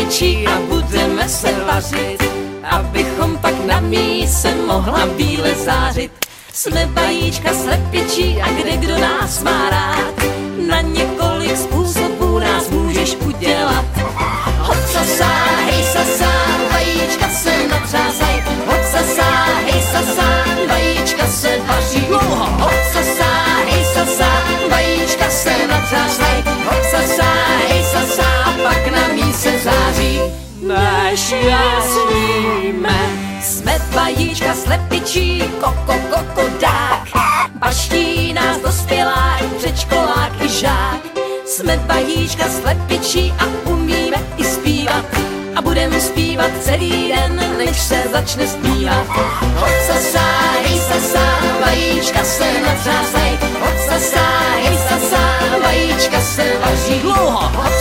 slepičí a budeme se vařit, abychom pak na míse mohla bíle zářit. Jsme vajíčka slepičí a kde kdo nás má rád, na několik způsobů nás můžeš udělat. Hop sasá, hej sasá, vajíčka se natřásaj. Hop sasá, hej sasá, vajíčka se vaří dlouho. Hop sasá, hej sasá, vajíčka se natřásaj. Hop sasá, hej sasá, a pak na míse září. Než jasníme, jsme vajíčka slepičí, kokodák. Baští nás dospělák, předškolák i žák. Jsme vajíčka slepičí a umíme i zpívat. A budeme zpívat celý den, než se začne zpívat. Hop sasá, hej sasá, vajíčka se natřásaj. Hop sasá, hej sasá, vajíčka se vaří dlouho. Hop